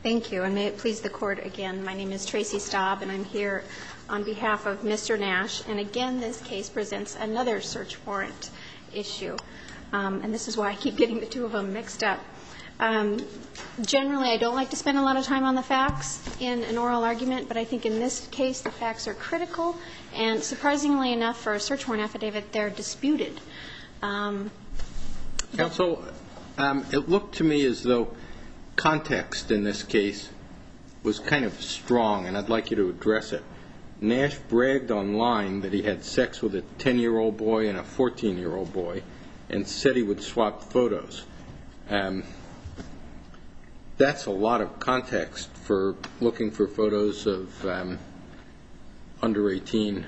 Thank you, and may it please the Court again. My name is Tracy Staub, and I'm here on behalf of Mr. Nash. And again, this case presents another search warrant issue, and this is why I keep getting the two of them mixed up. Generally, I don't like to spend a lot of time on the facts in an oral argument, but I think in this case the facts are critical, and surprisingly enough, for a search warrant affidavit, they're disputed. Counsel, it looked to me as though context in this case was kind of strong, and I'd like you to address it. Nash bragged online that he had sex with a 10-year-old boy and a 14-year-old boy and said he would swap photos. That's a lot of context for looking for photos of under 18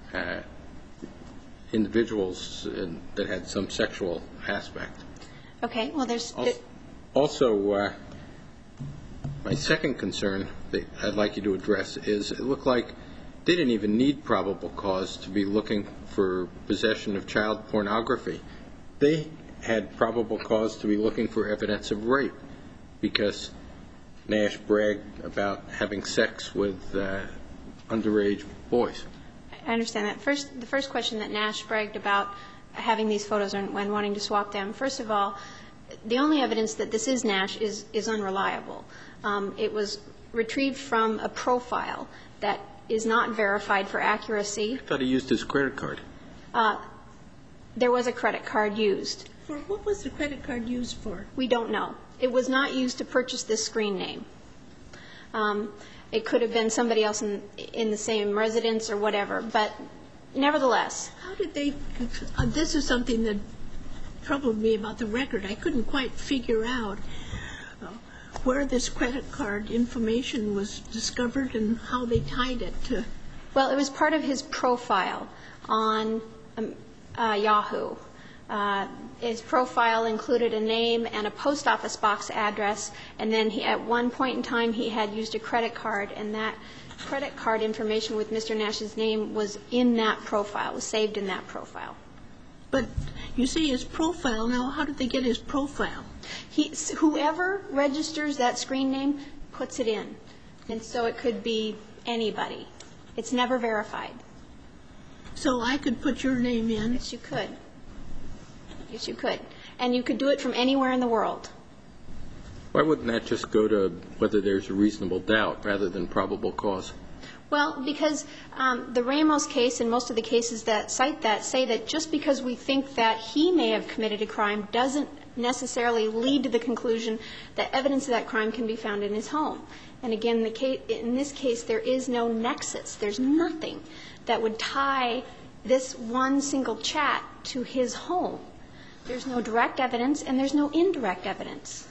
individuals that had some sexual aspect. Okay. Well, there's also my second concern that I'd like you to address is it looked like they didn't even need probable cause to be looking for possession of child pornography. They had probable cause to be looking for evidence of rape because Nash bragged about having sex with underage boys. I understand that. The first question that Nash bragged about having these photos and wanting to swap them, first of all, the only evidence that this is Nash is unreliable. It was retrieved from a profile that is not verified for accuracy. I thought he used his credit card. There was a credit card used. For what was the credit card used for? We don't know. It was not used to purchase this screen name. It could have been somebody else in the same residence or whatever, but nevertheless. How did they – this is something that troubled me about the record. I couldn't quite figure out where this credit card information was discovered and how they tied it to. Well, it was part of his profile on Yahoo. His profile included a name and a post office box address, and then at one point in time he had used a credit card, and that credit card information with Mr. Nash's name was in that profile, was saved in that profile. But you say his profile. Now, how did they get his profile? Whoever registers that screen name puts it in, and so it could be anybody. It's never verified. So I could put your name in? Yes, you could. Yes, you could. And you could do it from anywhere in the world. Why wouldn't that just go to whether there's a reasonable doubt rather than probable cause? Well, because the Ramos case and most of the cases that cite that say that just because we think that he may have committed a crime doesn't necessarily lead to the conclusion that evidence of that crime can be found in his home. And again, in this case, there is no nexus. There's nothing that would tie this one single chat to his home. There's no direct evidence and there's no indirect evidence.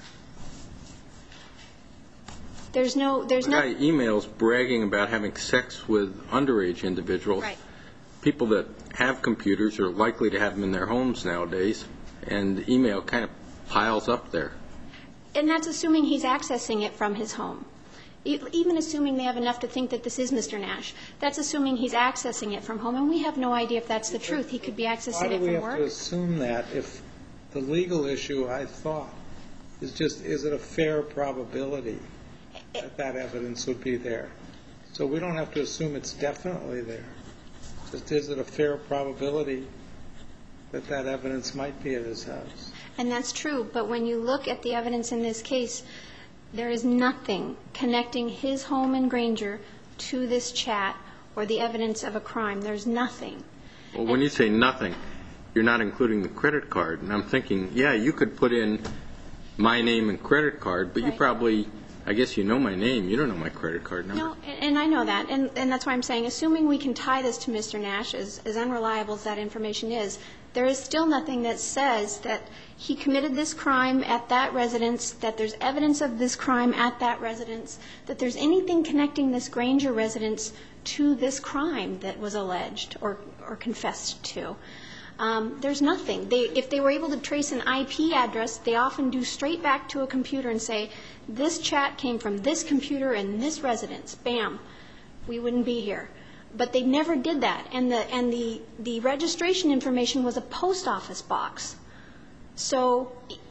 There's no emails bragging about having sex with underage individuals. Right. People that have computers are likely to have them in their homes nowadays, and email kind of piles up there. And that's assuming he's accessing it from his home. Even assuming they have enough to think that this is Mr. Nash, that's assuming he's accessing it from home, and we have no idea if that's the truth. He could be accessing it from work. Why do we have to assume that if the legal issue, I thought, is just, is it a fair probability that that evidence would be there? So we don't have to assume it's definitely there. Just, is it a fair probability that that evidence might be at his house? And that's true, but when you look at the evidence in this case, there is nothing connecting his home in Granger to this chat or the evidence of a crime. There's nothing. Well, when you say nothing, you're not including the credit card. And I'm thinking, yeah, you could put in my name and credit card, but you probably, I guess you know my name. You don't know my credit card number. No, and I know that. And that's why I'm saying, assuming we can tie this to Mr. Nash, as unreliable as that information is, there is still nothing that says that he committed this crime at that residence, that there's evidence of this crime at that residence, that there's anything connecting this Granger residence to this crime that was alleged or confessed to. There's nothing. If they were able to trace an IP address, they often do straight back to a computer and say, this chat came from this computer in this residence. Bam. We wouldn't be here. But they never did that. And the registration information was a post office box. So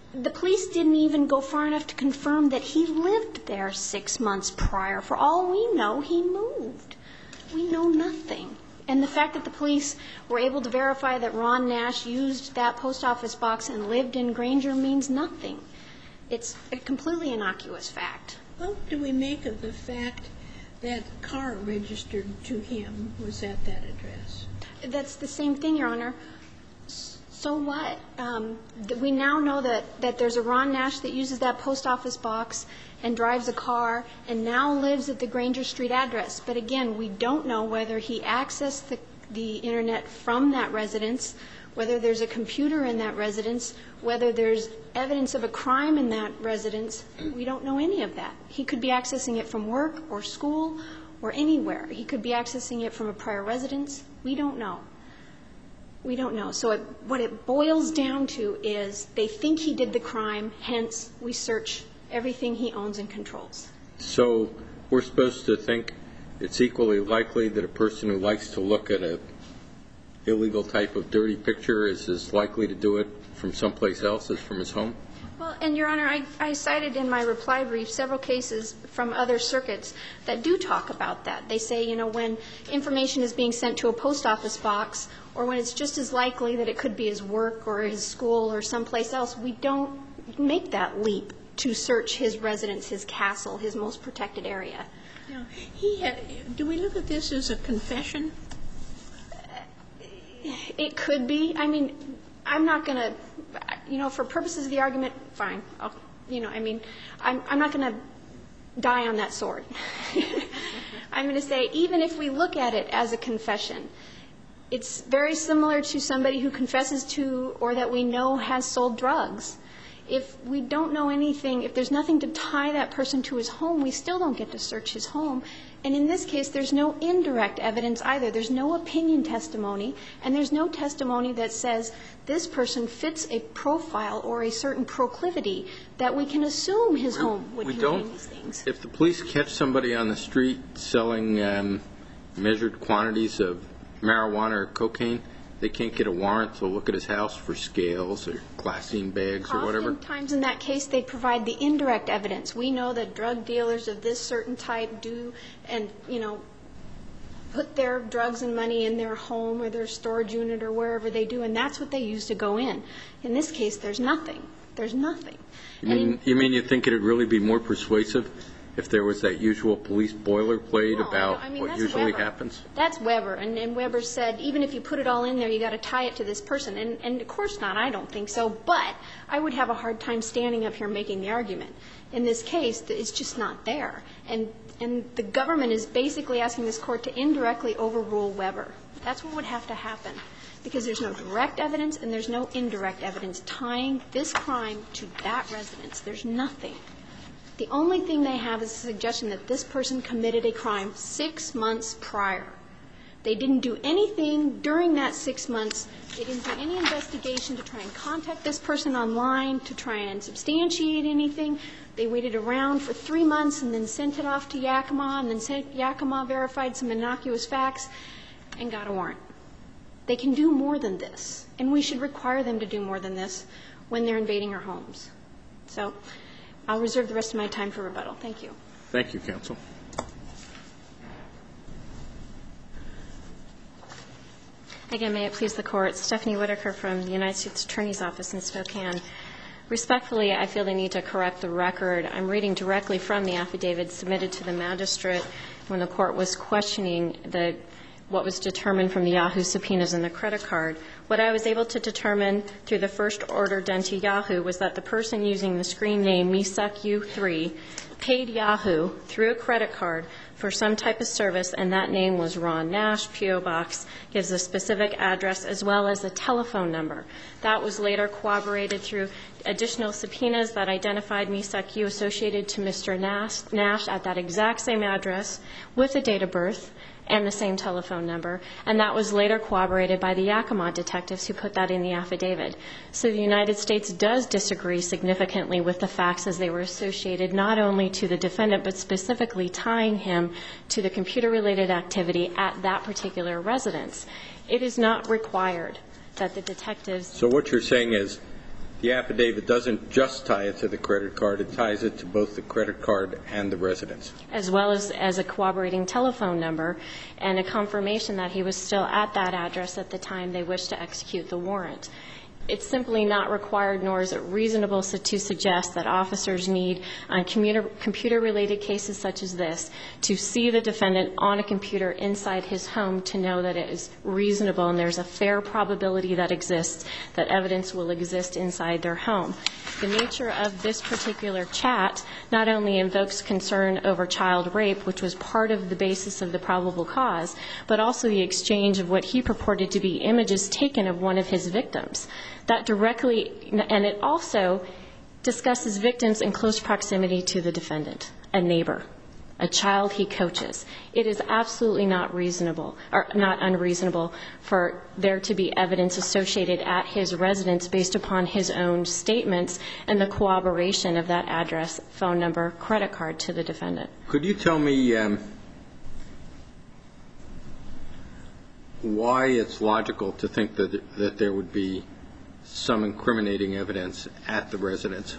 The police didn't even go far enough to confirm that he lived there 6 months prior. For all we know, he moved. We know nothing. And the fact that the police were able to verify that Ron Nash used that post office box and lived in Granger means nothing. It's a completely innocuous fact. What do we make of the fact that the car registered to him was at that address? That's the same thing, Your Honor. So what? We now know that there's a Ron Nash that uses that post office box and drives a car and now lives at the Granger Street address. But again, we don't know whether he accessed the Internet from that residence, whether there's a computer in that residence, whether there's evidence of a crime in that residence. We don't know any of that. He could be accessing it from work or school or anywhere. He could be accessing it from a prior residence. We don't know. We don't know. So what it boils down to is they think he did the crime, hence we search everything he owns and controls. So we're supposed to think it's equally likely that a person who likes to look at an illegal type of dirty picture is as likely to do it from someplace else as from his home? Well, and, Your Honor, I cited in my reply brief several cases from other circuits that do talk about that. They say, you know, when information is being sent to a post office box or when it's just as likely that it could be his work or his school or someplace else, we don't make that leap to search his residence, his castle, his most protected area. Now, do we look at this as a confession? It could be. I mean, I'm not going to, you know, for purposes of the argument, fine. I'm not going to die on that sword. I'm going to say even if we look at it as a confession, it's very similar to somebody who confesses to or that we know has sold drugs. If we don't know anything, if there's nothing to tie that person to his home, we still don't get to search his home. And in this case, there's no indirect evidence either. There's no opinion testimony, and there's no testimony that says this person fits a profile or a certain proclivity that we can assume his home would contain these things. If the police catch somebody on the street selling measured quantities of marijuana or cocaine, they can't get a warrant to look at his house for scales or glassine bags or whatever? Oftentimes in that case, they provide the indirect evidence. We know that drug dealers of this certain type do and, you know, put their drugs and money in their home or their storage unit or wherever they do, and that's what they use to go in. In this case, there's nothing. There's nothing. You mean you think it would really be more persuasive if there was that usual police boilerplate about what usually happens? That's Weber, and Weber said even if you put it all in there, you got to tie it to this person. And of course not, I don't think so, but I would have a hard time standing up here making the argument. In this case, it's just not there. And the government is basically asking this court to indirectly overrule Weber. That's what would have to happen, because there's no direct evidence and there's no indirect evidence tying this crime to that residence. There's nothing. The only thing they have is a suggestion that this person committed a crime 6 months prior. They didn't do anything during that 6 months. They didn't do any investigation to try and contact this person online, to try and substantiate anything. They waited around for 3 months and then sent it off to Yakima, and then Yakima verified some innocuous facts and got a warrant. They can do more than this, and we should require them to do more than this when they're invading our homes. So I'll reserve the rest of my time for rebuttal. Thank you. Thank you, counsel. Again, may it please the Court. Stephanie Whitaker from the United States Attorney's Office in Spokane. Respectfully, I feel the need to correct the record. I'm reading directly from the affidavit submitted to the magistrate when the Court was questioning what was determined from the Yahoo subpoenas and the credit card. What I was able to determine through the first order done to Yahoo was that the person using the screen name MISAQ3 paid Yahoo through a credit card for some type of service, and that name was Ron Nash. P.O. Box gives a specific address as well as a telephone number. That was later corroborated through additional subpoenas that identified MISAQ associated to Mr. Nash at that exact same address with a date of birth and the same telephone number, and that was later corroborated by the Yakima detectives who put that in the affidavit. So the United States does disagree significantly with the facts as they were associated not only to the defendant but specifically tying him to the computer-related activity at that particular residence. It is not required that the detectives... So what you're saying is the affidavit doesn't just tie it to the credit card, it ties it to both the credit card and the residence. As well as a corroborating telephone number and a confirmation that he was still at that address at the time they wished to execute the warrant. It's simply not required, nor is it reasonable to suggest that officers need, on computer-related cases such as this, to see the defendant on a computer inside his home to know that it is reasonable and there's a fair probability that exists that evidence will exist inside their home. The nature of this particular chat not only invokes concern over child rape, which was part of the basis of the probable cause, but also the exchange of what he purported to be images taken of one of his victims. That directly, and it also discusses victims in close proximity to the defendant, a neighbor, a child he coaches. It is absolutely not reasonable, or not unreasonable, for there to be evidence associated at his residence based upon his own statements and the corroboration of that address, phone number, credit card to the defendant. Could you tell me why it's logical to think that there would be some incriminating evidence at the residence?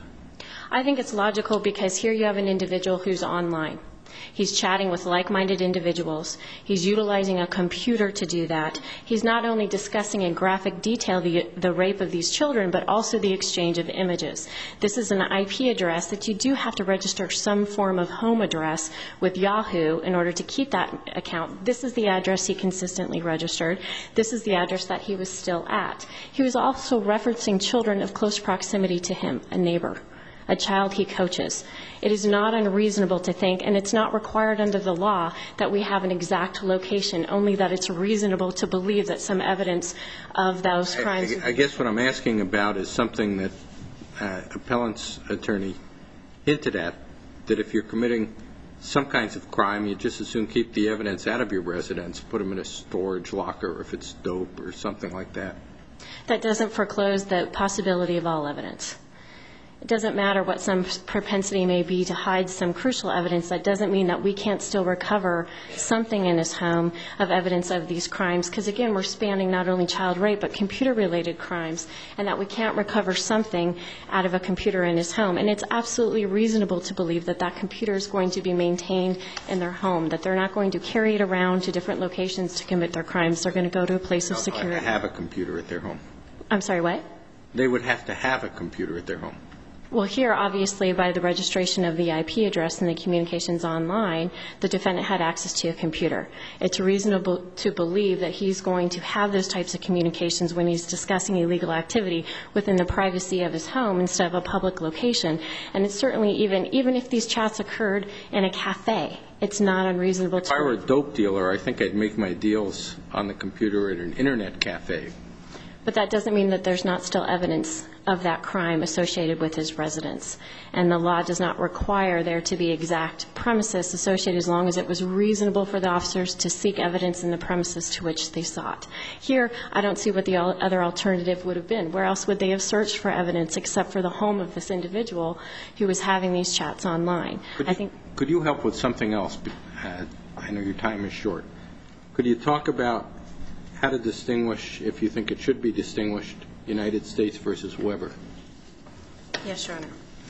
I think it's logical because here you have an individual who's online. He's chatting with like-minded individuals. He's utilizing a computer to do that. He's not only discussing in graphic detail the rape of these children, but also the exchange of images. This is an IP address that you do have to register some form of home address with Yahoo in order to keep that account. This is the address he consistently registered. This is the address that he was still at. He was also referencing children of close proximity to him, a neighbor, a child he coaches. It is not unreasonable to think, and it's not required under the law, that we have an exact location, only that it's reasonable to believe that some evidence of those crimes. I guess what I'm asking about is something that appellant's attorney hinted at, that if you're committing some kinds of crime, you just as soon keep the evidence out of your residence, put them in a storage locker if it's dope or something like that. That doesn't foreclose the possibility of all evidence. It doesn't matter what some propensity may be to hide some crucial evidence. That doesn't mean that we can't still recover something in his home of evidence of these crimes, because, again, we're spanning not only child rape but computer-related crimes, and that we can't recover something out of a computer in his home. And it's absolutely reasonable to believe that that computer is going to be maintained in their home, that they're not going to carry it around to different locations to commit their crimes. They're going to go to a place of security. They would have to have a computer at their home. I'm sorry, what? They would have to have a computer at their home. Well, here, obviously, by the registration of the IP address and the communications online, the defendant had access to a computer. It's reasonable to believe that he's going to have those types of communications when he's discussing illegal activity within the privacy of his home instead of a public location. And it's certainly, even if these chats occurred in a cafe, it's not unreasonable to... If I were a dope dealer, I think I'd make my deals on the computer at an internet cafe. But that doesn't mean that there's not still evidence of that crime associated with his residence. And the law does not require there to be exact premises associated as long as it was reasonable for the officers to seek evidence in the premises to which they sought. Here, I don't see what the other alternative would have been. Where else would they have searched for evidence except for the home of this individual who was having these chats online? Could you help with something else? I know your time is short. Could you talk about how to distinguish, if you think it should be distinguished, United States versus Weber? Yes, Your Honor.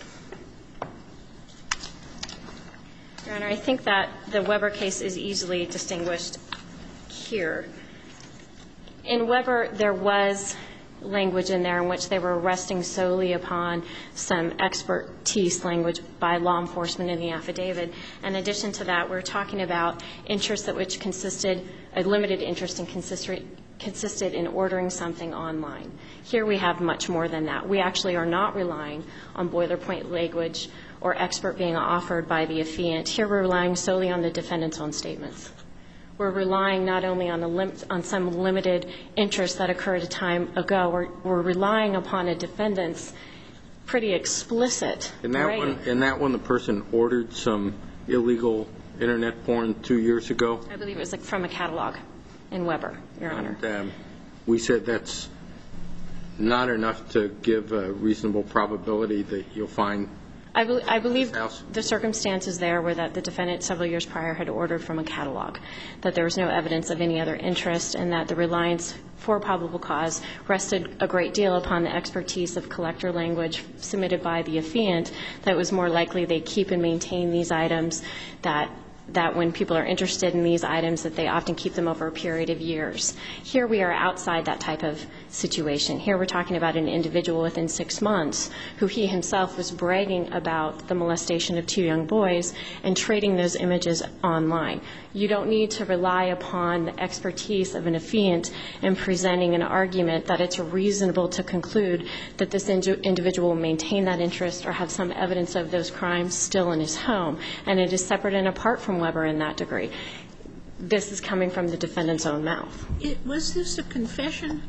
Your Honor, I think that the Weber case is easily distinguished here. In Weber, there was language in there in which they were resting solely upon some expertise language by law enforcement in the affidavit. In addition to that, we're talking about interests that which consisted, a limited interest and consisted in ordering something online. Here we have much more than that. We actually are not relying on boilerplate language or expert being offered by the affiant. Here we're relying solely on the defendant's own statements. We're relying not only on some limited interest that occurred a time ago. We're relying upon a defendant's pretty explicit right. In that one, the person ordered some illegal Internet porn 2 years ago? I believe it was from a catalog in Weber, Your Honor. And we said that's not enough to give a reasonable probability that you'll find I believe House? the circumstances there were that the defendant several years prior had ordered from a catalog, that there was no evidence of any other interest, and that the reliance for probable cause rested a great deal upon the expertise of collector language submitted by the affiant, that it was more likely they keep and maintain these items, that when people are interested in these items, that they often keep them over a period of years. Here we are outside that type of situation. Here we're talking about an individual within 6 months who he himself was bragging about the molestation of 2 young boys and trading those images online. You don't need to rely upon the expertise of an affiant in presenting an argument that it's reasonable to conclude that this individual will maintain that interest or have some evidence of those crimes still in his home. And it is separate and apart from Weber in that degree. This is coming from the defendant's own mouth. Was this a confession?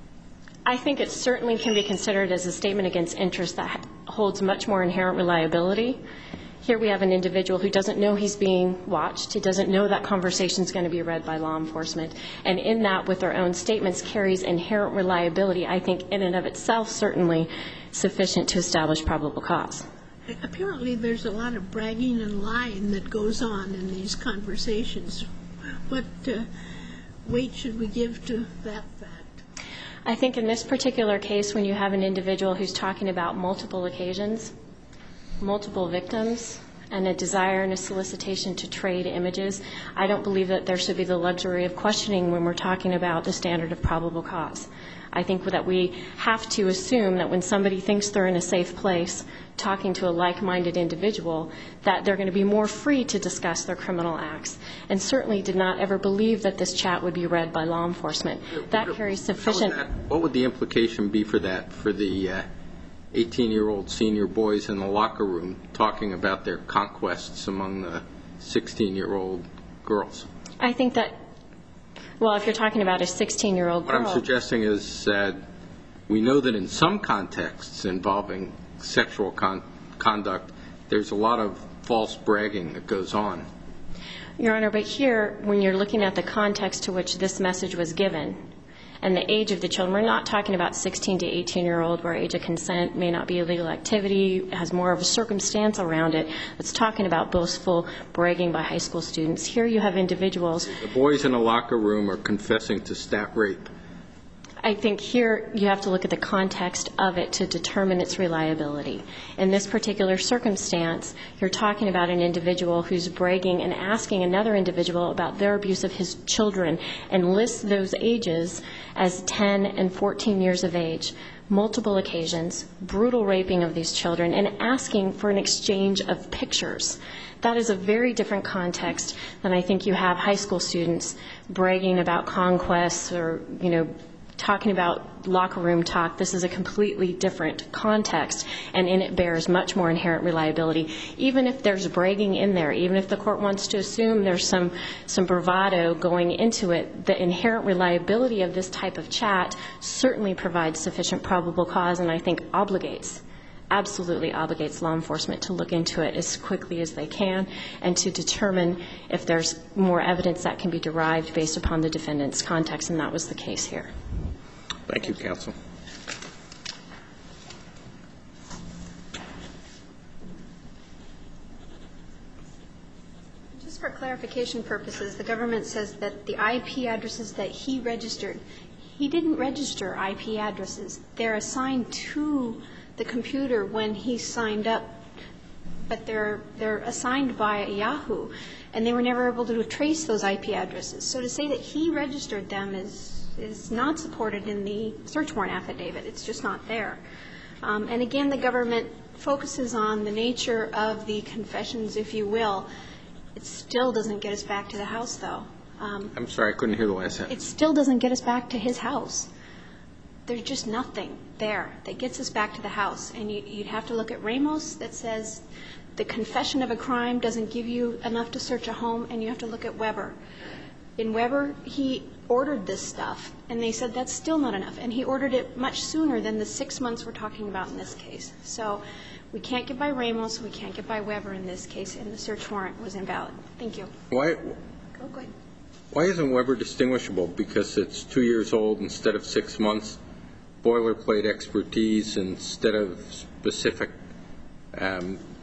I think it certainly can be considered as a statement against interest that holds much more inherent reliability. Here we have an individual who doesn't know he's being watched. He doesn't know that conversation is going to be read by law enforcement. And in that, with their own statements, carries inherent reliability, I think in and of itself certainly sufficient to establish probable cause. Apparently there's a lot of bragging and lying that goes on in these conversations. What weight should we give to that fact? I think in this particular case, when you have an individual who's talking about multiple occasions, multiple victims, and a desire and a solicitation to trade images, I don't believe that there should be the luxury of questioning when we're talking about the standard of probable cause. I think that we have to assume that when somebody thinks they're in a safe place talking to a like-minded individual, that they're going to be more free to discuss their criminal acts, and certainly did not ever believe that this chat would be read by law enforcement. That carries sufficient... What would the implication be for that, for the 18-year-old senior boys in the locker room talking about their conquests among the 16-year-old girls? I think that, well, if you're talking about a 16-year-old girl... What I'm suggesting is that we know that in some contexts involving sexual conduct, there's a lot of false bragging that goes on. Your Honor, but here, when you're looking at the context to which this message was given and the age of the children, we're not talking about 16 to 18-year-old where age of consent may not be a legal activity, has more of a circumstance around it. It's talking about boastful bragging by high school students. Here you have individuals... The boys in a locker room are confessing to stat rape. I think here you have to look at the context of it to determine its reliability. In this particular circumstance, you're talking about an individual who's bragging and asking another individual about their abuse of his children and lists those ages as 10 and 14 years of age, multiple occasions, brutal raping of these children, and asking for an exchange of pictures. That is a very different context than I think you have high school students bragging about conquests or, talking about locker room talk. This is a completely different context, and in it bears much more inherent reliability. Even if there's bragging in there, even if the court wants to assume there's some bravado going into it, the inherent reliability of this type of chat certainly provides sufficient probable cause, and I think absolutely obligates law enforcement to look into it as quickly as they can and to determine if there's more evidence that can be derived based upon the defendant's context, and that was the case here. Thank you, counsel. Just for clarification purposes, the government says that the IP addresses that he registered, he didn't register IP addresses. They're assigned to the computer when he signed up, but they're assigned by Yahoo, and they were never able to trace those IP addresses. So to say that he registered them is not supported in the search warrant affidavit. It's just not there. And again, the government focuses on the nature of the confessions, if you will. It still doesn't get us back to the house, though. I'm sorry, I couldn't hear the last sentence. It still doesn't get us back to his house. There's just nothing there that gets us back to the house. And you'd have to look at Ramos that says the confession of a crime doesn't give you enough to search a home, and you have to look at Weber. In Weber, he ordered this stuff, and they said that's still not enough. And he ordered it much sooner than the 6 months we're talking about in this case. So we can't get by Ramos, we can't get by Weber in this case, and the search warrant was invalid. Thank you. Go ahead. Why isn't Weber distinguishable? Because it's 2 years old instead of 6 months, boilerplate expertise instead of specific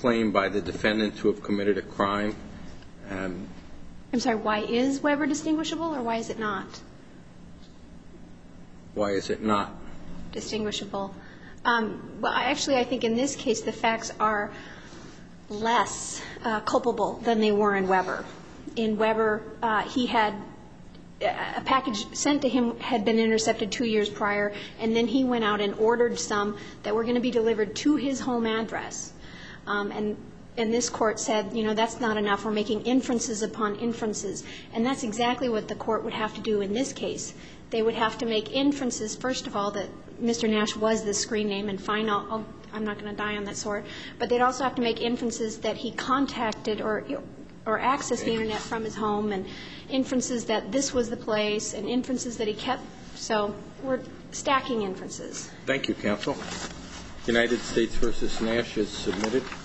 claim by the defendant to have committed a crime. I'm sorry, why is Weber distinguishable, or why is it not Why is it not? distinguishable? Well, actually, I think in this case the facts are less culpable than they were in Weber. In Weber, he had a package sent to him had been intercepted 2 years prior, and then he went out and ordered some that were going to be delivered to his home address. And this court said, you know, that's not enough. We're making inferences upon inferences. And that's exactly what the court would have to do in this case. They would have to make inferences, first of all, that Mr. Nash was the screen name, and fine, I'm not going to die on that sword. But they'd also have to make inferences that he contacted or accessed the Internet from his home, and inferences that this was the place, and inferences that he kept. So we're stacking inferences. Thank you, counsel. United States v. Nash is submitted.